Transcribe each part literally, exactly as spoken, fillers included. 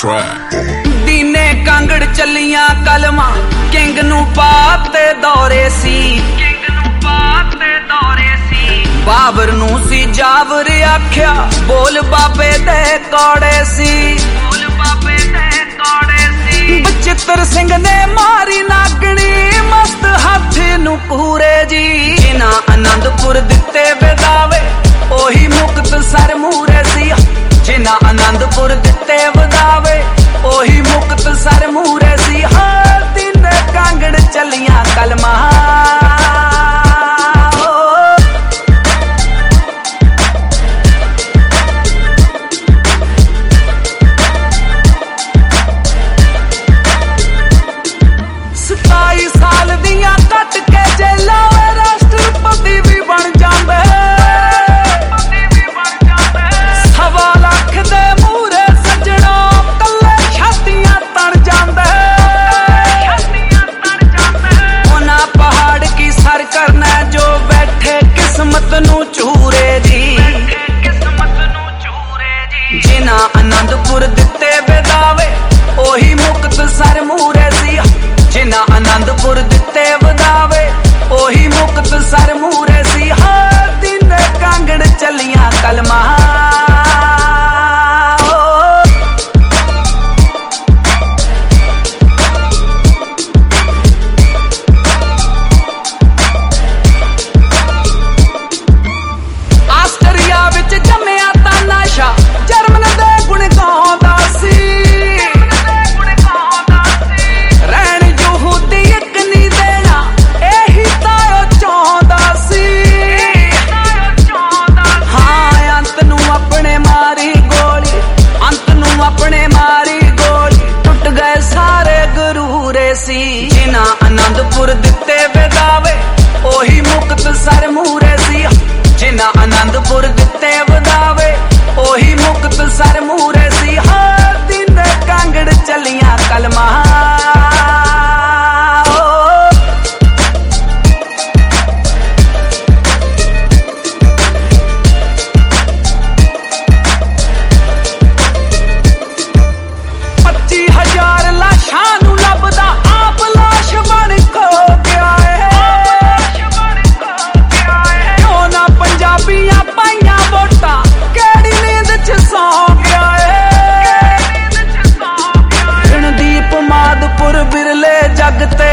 track. दीने कांगड़ चलियां कलमा king नू पाते दौरे सी किंग नू पाते दौरे सी बाबर नू सी जावर आख्या बोल बाबे दे कौड़े सी बोल बाबे दे कौड़े सी बचित्र सिंह ने मारी नागणी मस्त हाथी नू पूरे जी जिना आनंदपुर दिते वदावे ओही मुक्त सर मूरे सी जिना आनंदपुर दिते वदावे ओही मुक्त सर मूरे सी हर दिन कांगड़ चलियां कलमा सताई साल दियां कट के जेला राष्ट्रपति भी बन जांदे सवा लख दे मूरे सजणा कल्ले छातियां तन जांदे ओना पहाड़ की सर करना जो बैठे किस्मत नू चूरे जी जिना आनंदपुर दिते वदावे ओही मुक्त सर मूरे सी जिना आनंदपुर दिते वदावे ओही मुक्त सर मूरे सी हर दिन कांगड़ चलियां कलमा आस्ट्रेलिया विच जम्मिया तानाशा जर्मन दे गुण गाउंदा सी रहन यहूदी इक नहीं देना एही तायो चाहुंदा सी हाँ अंत नू अपने मारी गोली अंत नू अपने मारी गोली टुट गए सारे गरूरे सी जिना आनंदपुर दिते वदावे ओही मुक्त सर मूरे सी जिना आनंदपुर दिते वदावे ओही मुक्त सर मूरे सी हर दिन कांगड़ चलियां कलमा पच्ची हजार लाशां नू लभदा आप लाश बन खो गया क्यों ना पंजाबियां पाइयां वोटां केड़ी नींद च सौ गया रणदीप माधपुर बिरले जगते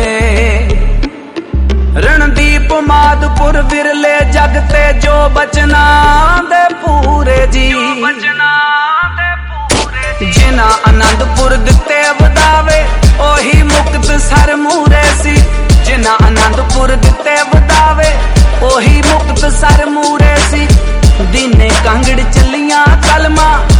रणदीप माधपुर बिरले जगते जो बचना दे पूरे जी जिना आनंदपुर दिते वदावे ओही मुक्त सर मूरे सी जिना आनंदपुर दिते वदावे ओही मुक्त सर मूरे सी दीने कांगड़ चलियां कलमा